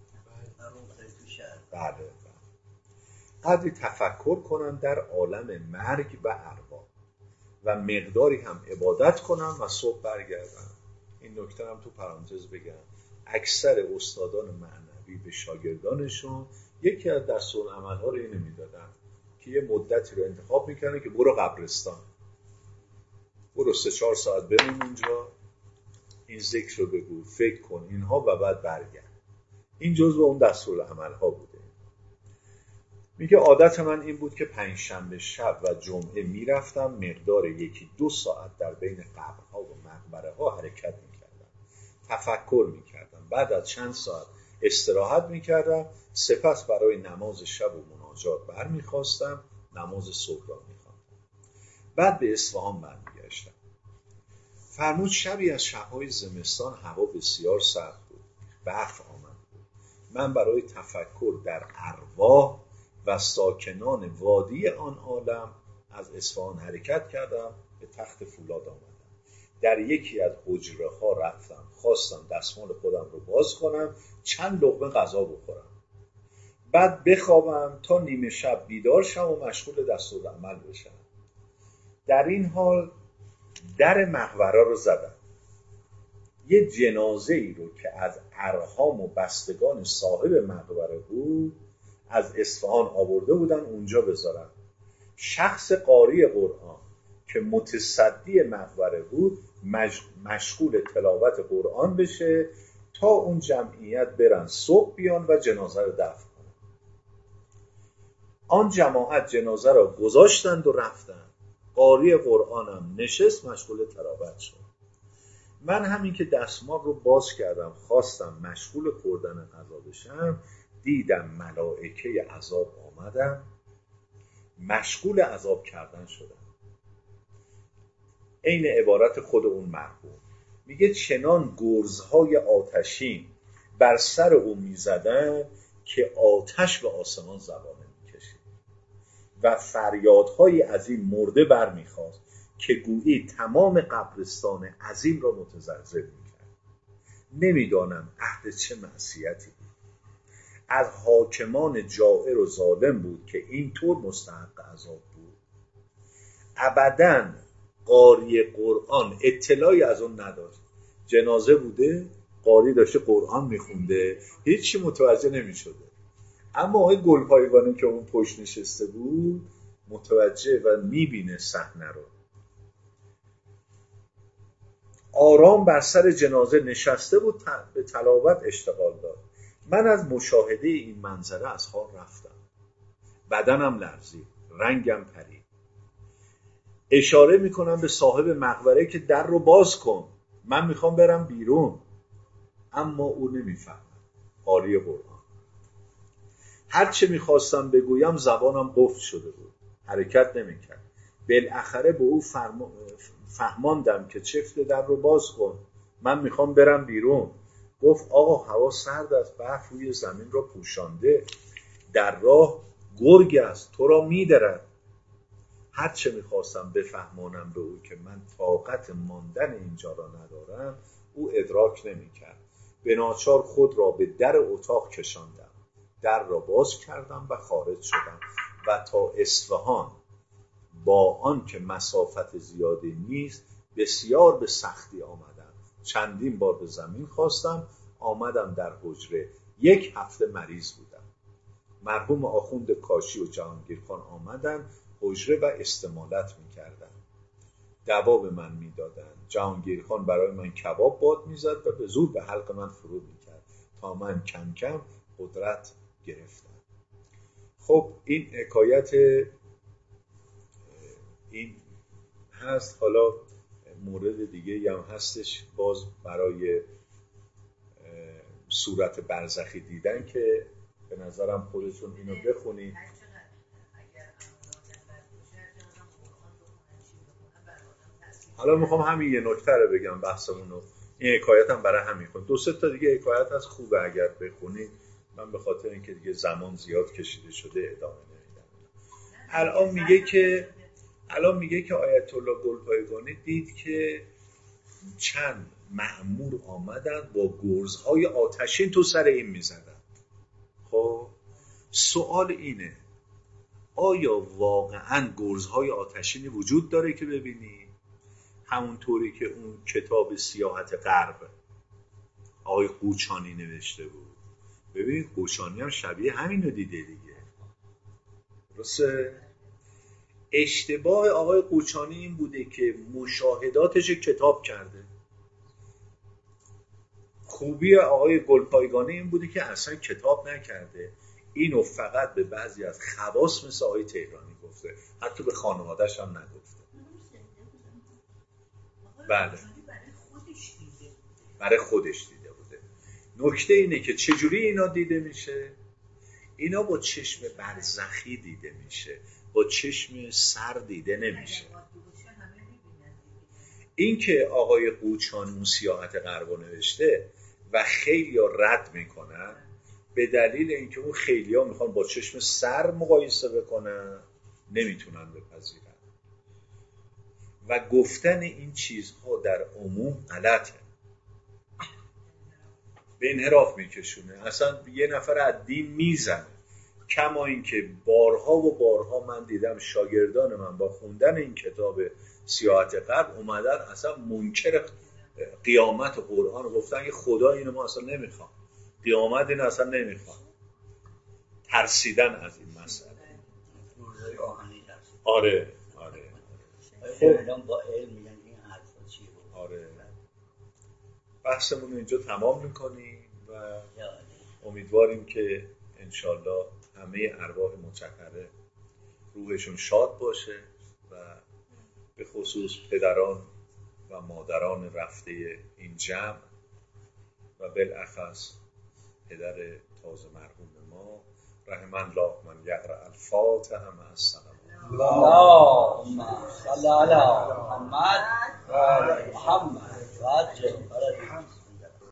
بله قدری تفکر کنم در عالم مرگ و ارواح و مقداری هم عبادت کنم و صبح برگردم. این نکته هم تو پرانتز بگم، اکثر استادان معنوی به شاگردانشون یکی از دستورالعمل‌ها رو اینو میدادن که یه مدتی رو انتخاب میکنه که برو قبرستان، برو 3-4 ساعت بمون اونجا، این ذکر رو بگو، فکر کن اینها و بعد برگرد. این جزء اون دستورالعمل‌ها بوده. میگه عادت من این بود که پنجشنبه شب و جمعه میرفتم مقدار 1-2 ساعت در بین قبرها و مقبره ها حرکت میکردم، تفکر میکردم. بعد از چند ساعت استراحت میکردم، سپس برای نماز شب و مناجات برمیخواستم، نماز صبح را میخواندم. بعد به اصفهان برمیگشتم. فرمود شبی از شبهای زمستان هوا بسیار سرد بود، برف آمد بود. من برای تفکر در ارواح و ساکنان وادی آن عالم از اصفهان حرکت کردم، به تخت فولاد آمدم. در یکی از حجره ها رفتم، خواستم دستمال خودم رو باز کنم، چند لقمه غذا بخورم، بعد بخوابم تا نیمه شب بیدار شم و مشغول دستورالعمل بشم. در این حال در مقبره رو زدم. یه جنازه ای رو که از ارحام و بستگان صاحب مقبره بود از اصفهان آورده بودن اونجا بذارن. شخص قاری قرآن که متصدی مقبره بود مشغول تلاوت قرآن بشه تا اون جمعیت برن صبح بیان و جنازه رو دفن کنن. آن جماعت جنازه رو گذاشتند و رفتن. قاری قرآنم نشست مشغول تلاوت شد. من همین که دستمال رو باز کردم خواستم مشغول خوردن غذا بشم، دیدم ملائکه عذاب آمدن، مشغول عذاب کردن شدن. عین عبارت خود اون مرحوم میگه چنان گرزهای آتشین بر سر او میزدن که آتش به آسمان زبانه میکشید و فریادهای از این مرده برمیخواست که گویی تمام قبرستان عظیم را متزلزل میکرد. نمیدانم عهد چه معصیتی بود. از حاکمان جائر و ظالم بود که اینطور مستحق عذاب بود. ابداً قاری قرآن اطلاعی از اون نداشت. جنازه بوده، قاری داشته قرآن میخونده، هیچی متوجه نمیشده. اما آقای گلپایگانی که اون پشت نشسته بود متوجه و میبینه صحنه رو. آرام بر سر جنازه نشسته بود، به تلاوت اشتغال داشت. من از مشاهده این منظره از حال رفتم. بدنم لرزید، رنگم پرید. اشاره میکنم به صاحب مقبره که در رو باز کن. من میخوام برم بیرون. اما او نمیفهمد. قاری قرآن. هر چه میخواستم بگویم زبانم قفل شده بود. حرکت نمیکرد. بالاخره به او فهماندم که چفت در رو باز کن. من میخوام برم بیرون. گفت آقا هوا سرد است، برف روی زمین را پوشانده، در راه گرگ است تو را میدرد. هر چه میخواستم بفهمانم به او که من طاقت ماندن اینجا را ندارم، او ادراک نمیکرد. به ناچار خود را به در اتاق کشاندم. در را باز کردم و خارج شدم و تا اصفهان، با آن که مسافت زیادی نیست، بسیار به سختی آمدم. چندین بار به زمین خواستم. آمدم در حجره. 1 هفته مریض بودم. مرحوم آخوند کاشی و جهانگیرخان آمدن حجره و استمالت میکردن. دوا به من میدادن. جهانگیرخان برای من کباب باد میزد و به زور به حلق من فرو میکرد تا من کم کم قدرت گرفتم. خب این حکایت این هست. حالا مورد دیگه هم هستش باز برای صورت برزخی دیدن که به نظرم خودتون اینو بخونید. حالا میخوام همین یه نکته رو بگم بحثمونو. این حکایت هم برای همین خود 2-3 تا دیگه حکایت از خوبه اگر بخونید. من به خاطر اینکه دیگه زمان زیاد کشیده شده ادامه نمیدم. الان میگه که آیت الله گلپایگانی دید که چند مأمور آمدن با گرزهای آتشین تو سر این میزدن. خب سوال اینه آیا واقعا گرزهای آتشینی وجود داره که ببینی؟ همونطوری که اون کتاب سیاحت غرب آقای قوچانی نوشته بود. ببین قوچانی هم شبیه همین رو دیده دیگه. درسته؟ اشتباه آقای قوچانی این بوده که مشاهداتش کتاب کرده. خوبی آقای گلپایگانی این بوده که اصلا کتاب نکرده. اینو فقط به بعضی از خواص مثل آقای تهرانی گفته. حتی به خانواده‌اش هم نگفته. بله. برای خودش دیده بوده. نکته اینه که چجوری اینا دیده میشه؟ اینا با چشم برزخی دیده میشه. با چشم سر دیده نمیشه. این که آقای قوچانی سیاحت غرب نوشته و خیلی ها رد میکنن به دلیل اینکه اون خیلی ها میخوان با چشم سر مقایسه بکنن، نمیتونن بپذیرن و گفتن این چیزها در عموم غلطه، به انحراف میکشونه. اصلا یه نفر از دین میزنه. کما اینکه بارها و بارها من دیدم شاگردان من با خوندن این کتاب سیاحت غرب اومدن اصلا منکر قیامت و قرآن گفتن که خدا اینو ما اصلا نمیخوام، قیامت اینو اصلا نمیخوام. ترسیدن از این مسئله. آره خب با علم میگن این حرفا چیه؟ آره. بحثمون اینجا تمام میکنیم و امیدواریم که انشالله همه ارواح مطهره روحشون شاد باشه و به خصوص پدران و مادران رفته این جمع و بالاخص پدر تازه مرحوم ما رحم الله من یقرأ الفاتحه مع السلام. اللهم صل علی محمد و آل محمد و عجل فرجهم.